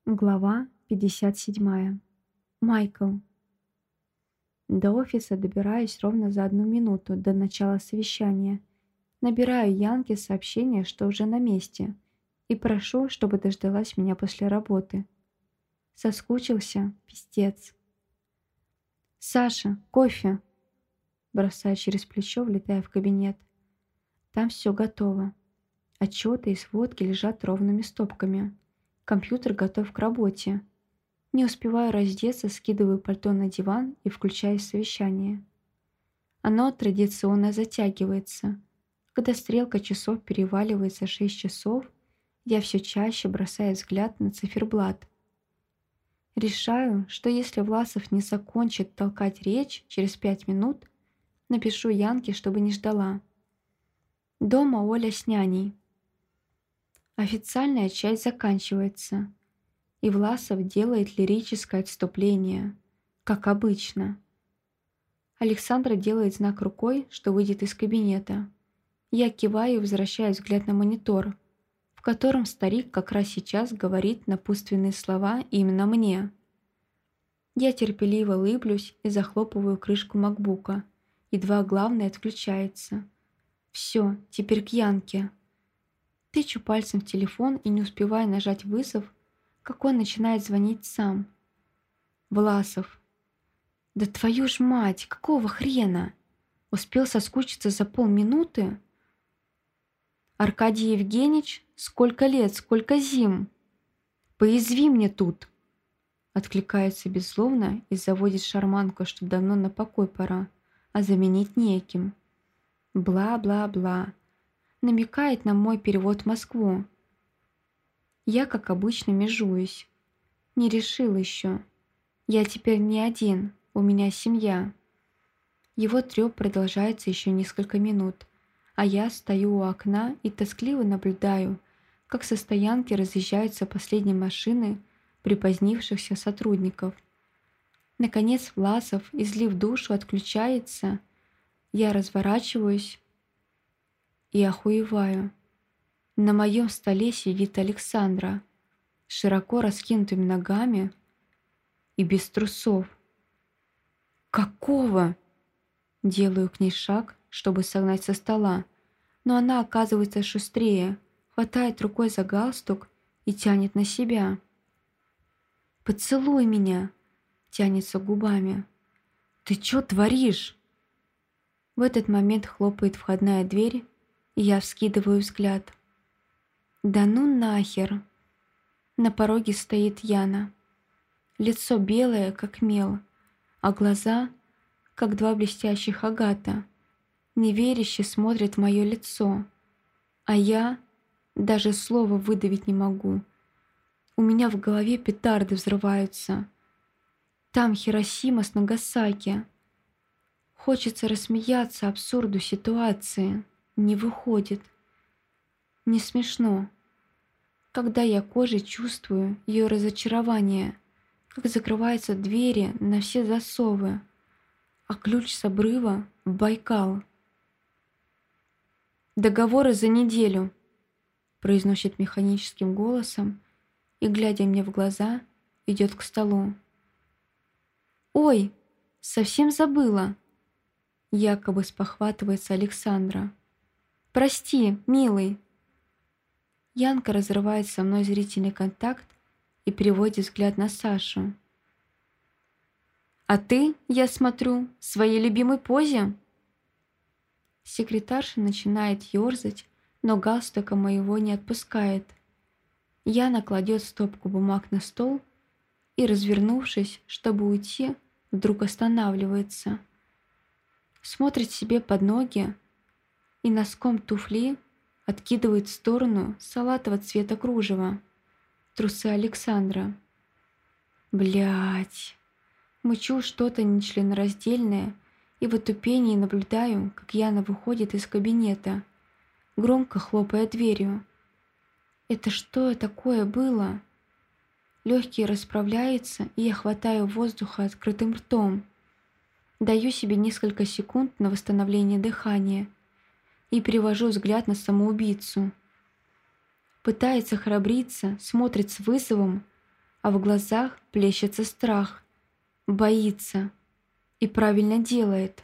Глава 57. Майкл. До офиса добираюсь ровно за 1 минуту до начала совещания. Набираю Янке сообщение, что уже на месте, и прошу, чтобы дождалась меня после работы. Соскучился, пиздец. «Саша, кофе!» Бросаю через плечо, влетая в кабинет. Там все готово. Отчеты и сводки лежат ровными стопками. Компьютер готов к работе. Не успеваю раздеться, скидываю пальто на диван и включаю совещание. Оно традиционно затягивается. Когда стрелка часов переваливается 6 часов, я все чаще бросаю взгляд на циферблат. Решаю, что если Власов не закончит толкать речь через 5 минут, напишу Янке, чтобы не ждала. Дома Оля с няней. Официальная часть заканчивается, и Власов делает лирическое отступление, как обычно. Александра делает знак рукой, что выйдет из кабинета. Я киваю и возвращаю взгляд на монитор, в котором старик как раз сейчас говорит напутственные слова именно мне. Я терпеливо улыблюсь и захлопываю крышку макбука. Едва главное отключается. Все, теперь к Янке. Тычу пальцем в телефон и не успеваю нажать вызов, как он начинает звонить сам. Власов. «Да твою ж мать, какого хрена? Успел соскучиться за полминуты?» «Аркадий Евгеньевич, сколько лет, сколько зим? Поязви мне тут!» Откликается беззлобно и заводит шарманку, что давно на покой пора, а заменить неким. Бла-бла-бла. Намекает на мой перевод в Москву. Я, как обычно, межуюсь. Не решил еще. Я теперь не один, у меня семья. Его трёп продолжается еще несколько минут, а я стою у окна и тоскливо наблюдаю, как со стоянки разъезжаются последние машины припозднившихся сотрудников. Наконец Власов, излив душу, отключается. Я разворачиваюсь и охуеваю. На моем столе сидит Александра, широко раскинутыми ногами и без трусов. «Какого?» Делаю к ней шаг, чтобы согнать со стола, но она оказывается шустрее, хватает рукой за галстук и тянет на себя. «Поцелуй меня!» — тянется губами. «Ты чё творишь?» В этот момент хлопает входная дверь, и я вскидываю взгляд. «Да ну нахер!» На пороге стоит Яна. Лицо белое, как мел, а глаза, как два блестящих агата, неверяще смотрят в мое лицо. А я даже слова выдавить не могу. У меня в голове петарды взрываются. Там Хиросима с Нагасаки. Хочется рассмеяться абсурду ситуации. Не выходит. Не смешно. Когда я кожей чувствую ее разочарование, как закрываются двери на все засовы, а ключ с обрыва в Байкал. «Договоры за неделю», — произносит механическим голосом и, глядя мне в глаза, идет к столу. «Ой, совсем забыла!» Якобы спохватывается Александра. «Прости, милый!» Янка разрывает со мной зрительный контакт и переводит взгляд на Сашу. «А ты, я смотрю, в своей любимой позе?» Секретарша начинает ерзать, но галстука моего не отпускает. Яна кладет стопку бумаг на стол и, развернувшись, чтобы уйти, вдруг останавливается. Смотрит себе под ноги и носком туфли откидывает в сторону салатового цвета кружева. Трусы Александра. Блять. Мычу что-то нечленораздельное и в отупении наблюдаю, как Яна выходит из кабинета, громко хлопая дверью. Это что такое было? Легкие расправляются, и я хватаю воздуха открытым ртом. Даю себе несколько секунд на восстановление дыхания и перевожу взгляд на самоубийцу. Пытается храбриться, смотрит с вызовом, а в глазах плещется страх. Боится. И правильно делает.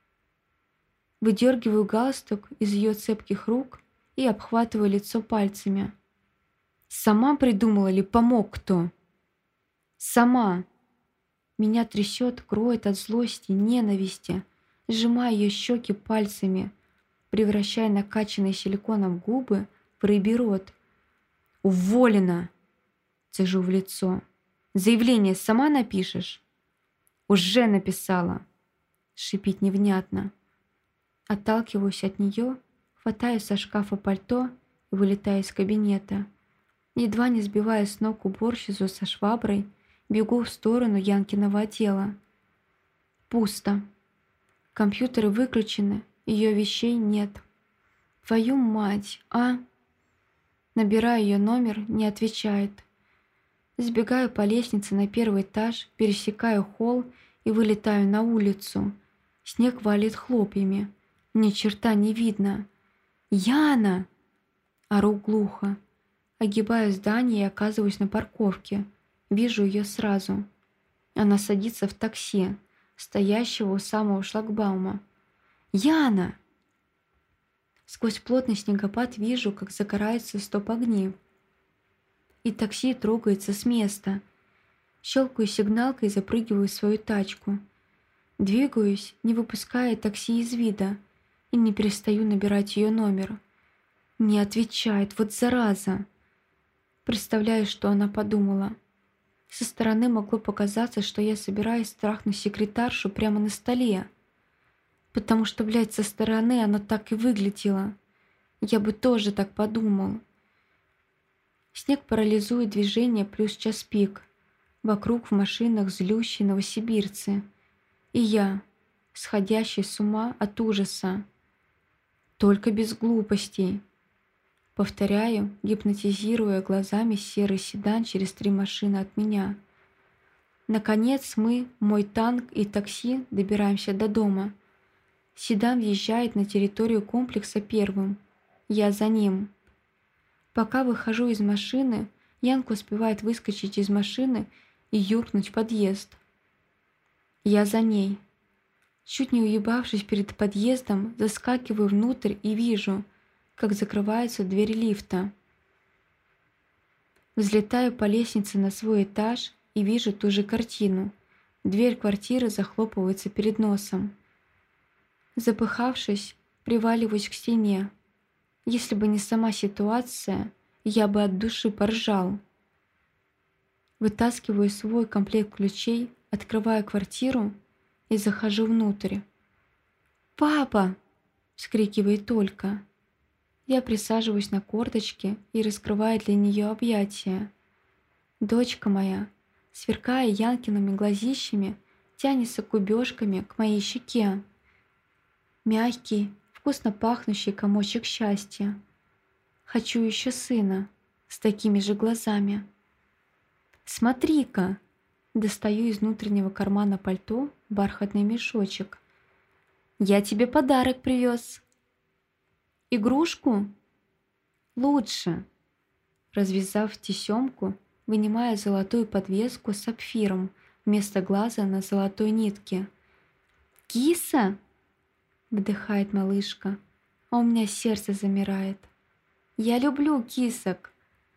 Выдергиваю галстук из ее цепких рук и обхватываю лицо пальцами. Сама придумала или помог кто? Сама. Меня трясет, кроет от злости, ненависти. Сжимаю ее щеки пальцами, превращая накачанные силиконом губы в рыбий рот. «Уволена!» — цежу в лицо. «Заявление сама напишешь?» «Уже написала!» — шипит невнятно. Отталкиваюсь от нее, хватаю со шкафа пальто и вылетаю из кабинета. Едва не сбивая с ног уборщицу со шваброй, бегу в сторону Янкиного отдела. Пусто. Компьютеры выключены, ее вещей нет. Твою мать, а? Набираю ее номер, не отвечает. Сбегаю по лестнице на первый этаж, пересекаю холл и вылетаю на улицу. Снег валит хлопьями. Ни черта не видно. «Яна!» Ору глухо. Огибаю здание и оказываюсь на парковке. Вижу ее сразу. Она садится в такси, стоящего у самого шлагбаума. «Яна!» Сквозь плотный снегопад вижу, как загораются стоп-огни. И такси трогается с места. Щелкаю сигналкой и запрыгиваю в свою тачку. Двигаюсь, не выпуская такси из вида, и не перестаю набирать ее номер. Не отвечает, вот зараза. Представляю, что она подумала. Со стороны могло показаться, что я собираюсь трахнуть секретаршу прямо на столе. Потому что, блядь, со стороны оно так и выглядело. Я бы тоже так подумал. Снег парализует движение плюс час пик. Вокруг в машинах злющие новосибирцы. И я, сходящий с ума от ужаса. Только без глупостей. Повторяю, гипнотизируя глазами серый седан через 3 машины от меня. Наконец мы, мой танк и такси добираемся до дома. Седан въезжает на территорию комплекса первым. Я за ним. Пока выхожу из машины, Янка успевает выскочить из машины и юркнуть в подъезд. Я за ней. Чуть не уебавшись перед подъездом, заскакиваю внутрь и вижу, как закрывается дверь лифта. Взлетаю по лестнице на свой этаж и вижу ту же картину. Дверь квартиры захлопывается перед носом. Запыхавшись, приваливаюсь к стене. Если бы не сама ситуация, я бы от души поржал. Вытаскиваю свой комплект ключей, открываю квартиру и захожу внутрь. «Папа!» — вскрикивает Олька. Я присаживаюсь на корточки и раскрываю для нее объятия. Дочка моя, сверкая Янкиными глазищами, тянется губёшками к моей щеке. Мягкий, вкусно пахнущий комочек счастья. Хочу еще сына с такими же глазами. «Смотри-ка!» Достаю из внутреннего кармана пальто бархатный мешочек. «Я тебе подарок привез!» «Игрушку?» «Лучше!» Развязав тесемку, вынимая золотую подвеску с сапфиром вместо глаза на золотой нитке. «Киса?» — вдыхает малышка, а у меня сердце замирает. «Я люблю кисок!»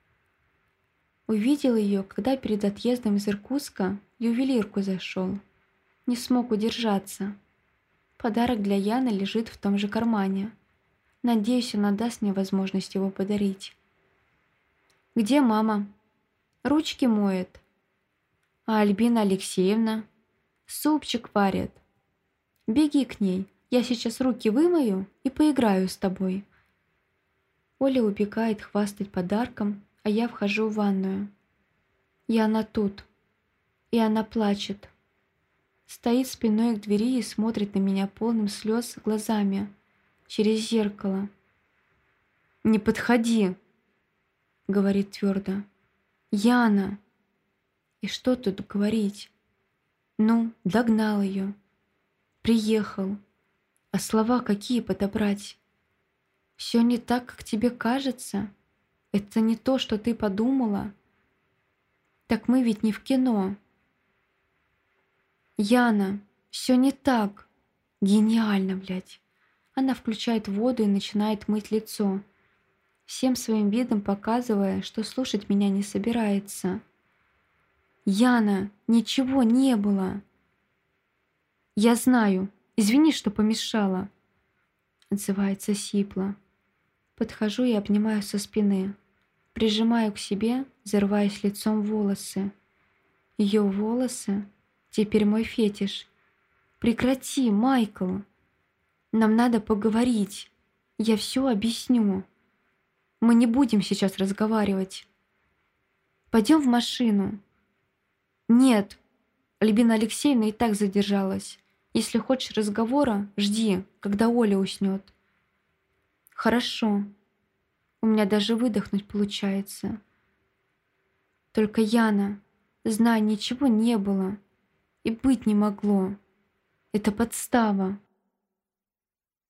Увидел ее, когда перед отъездом из Иркутска в ювелирку зашел. Не смог удержаться. Подарок для Яны лежит в том же кармане. Надеюсь, она даст мне возможность его подарить. «Где мама?» «Ручки моет». «А Альбина Алексеевна?» «Супчик варит». «Беги к ней, я сейчас руки вымою и поиграю с тобой». Оля убегает хвастать подарком, а я вхожу в ванную. И она тут. И она плачет. Стоит спиной к двери и смотрит на меня полным слез глазами через зеркало. «Не подходи!» — говорит твердо. «Яна!» И что тут говорить? Ну, догнал ее. Приехал. А слова какие подобрать? Все не так, как тебе кажется? Это не то, что ты подумала? Так мы ведь не в кино. Яна, все не так. Гениально, блядь. Она включает воду и начинает мыть лицо, всем своим видом показывая, что слушать меня не собирается. «Яна, ничего не было!» «Я знаю. Извини, что помешала», — отзывается сипло. Подхожу и обнимаю со спины. Прижимаю к себе, зарываясь лицом в волосы. Ее волосы — теперь мой фетиш. «Прекрати, Майкл! Нам надо поговорить. Я все объясню. Мы не будем сейчас разговаривать. Пойдем в машину». «Нет, Альбина Алексеевна и так задержалась. Если хочешь разговора, жди, когда Оля уснет». «Хорошо. У меня даже выдохнуть получается. Только, Яна, знай, ничего не было и быть не могло. Это подстава.